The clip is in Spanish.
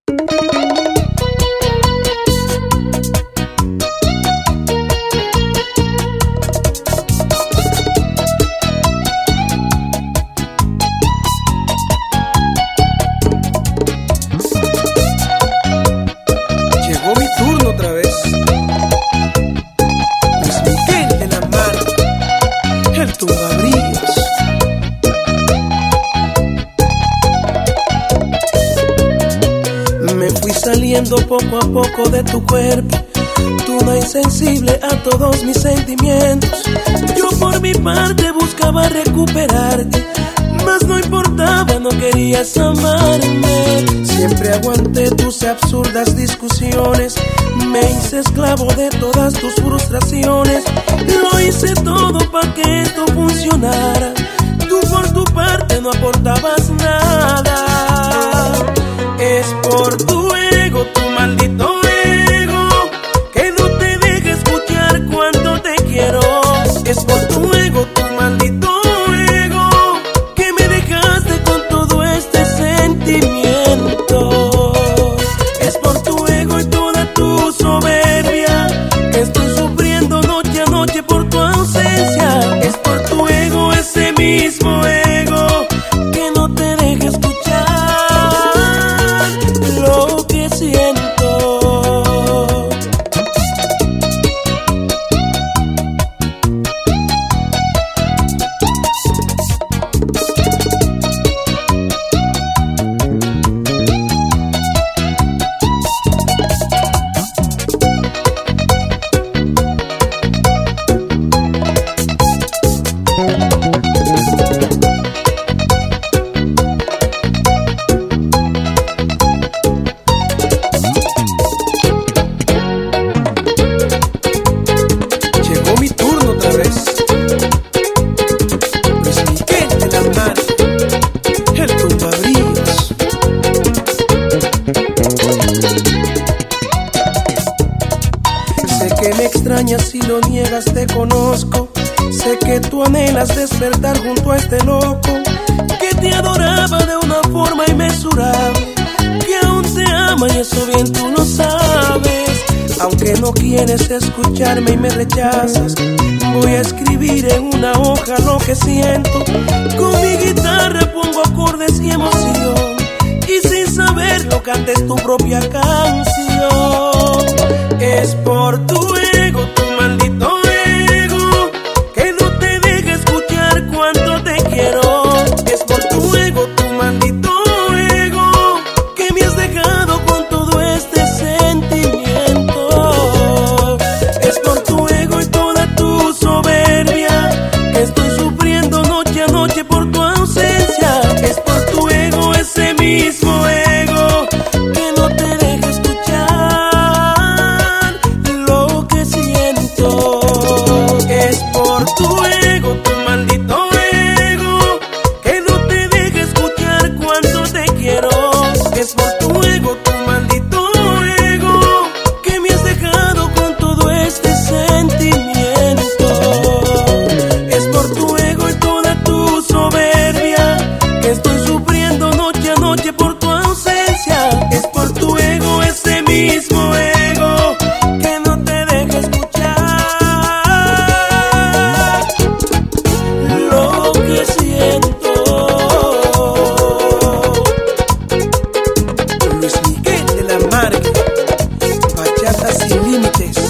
Llegó mi turno otra vez. Luis Miguel de la Mar, el tumbabríos. Me fui saliendo poco a poco de tu cuerpo, toda insensible a todos mis sentimientos. Yo por mi parte buscaba recuperarte, mas no importaba, no querías amarme. Siempre aguanté tus absurdas discusiones, me hice esclavo de todas tus frustraciones. Lo hice todo para que esto funcionara, tú por tu parte no aportabas nada. Es por tu ego, tu maldito ego, que no te deja escuchar cuánto te quiero. Es por tu ego, tu maldito ego, que me dejaste con todo este sentimiento. Es por tu ego y toda tu soberbia, que estoy sufriendo noche a noche por tu ausencia. Es por tu ego, ese mismo ego, que no te deja escuchar lo que siento. Llegó mi turno otra vez. Luis Miguel de la Mar, el tumbabríos. Sé que me extrañas y lo niegas, te conozco. Sé que tú anhelas despertar junto a este loco, que te adoraba de una forma inmesurable, que aún te ama y eso bien tú lo sabes. Aunque no quieres escucharme y me rechazas, voy a escribir en una hoja lo que siento. Con mi guitarra pongo acordes y emoción, y sin saberlo cantes tu propia canción. Es por tu ego, tu maldito ego, que no te deja escuchar cuánto te quiero. Es por tu ego, tu maldito ego, que me has dejado con todo este sentimiento. Es por tu ego y toda tu soberbia, que estoy sufriendo noche a noche por tu ausencia. Es por tu ego, ese mismo ego, que no te deja escuchar lo que siento. Es por tu ego, tu maldito ego, que no te deja escuchar cuánto te quiero. Es por tu ego, tu maldito ego, que me has dejado con todo este sentimiento. Es por tu ego y toda tu soberbia, que estoy sufriendo noche a noche por tu ausencia. Es por tu ego, ese mismo ego, que no te deja escuchar lo que siento. Luis Miguel de la Mar, bachata sin límites.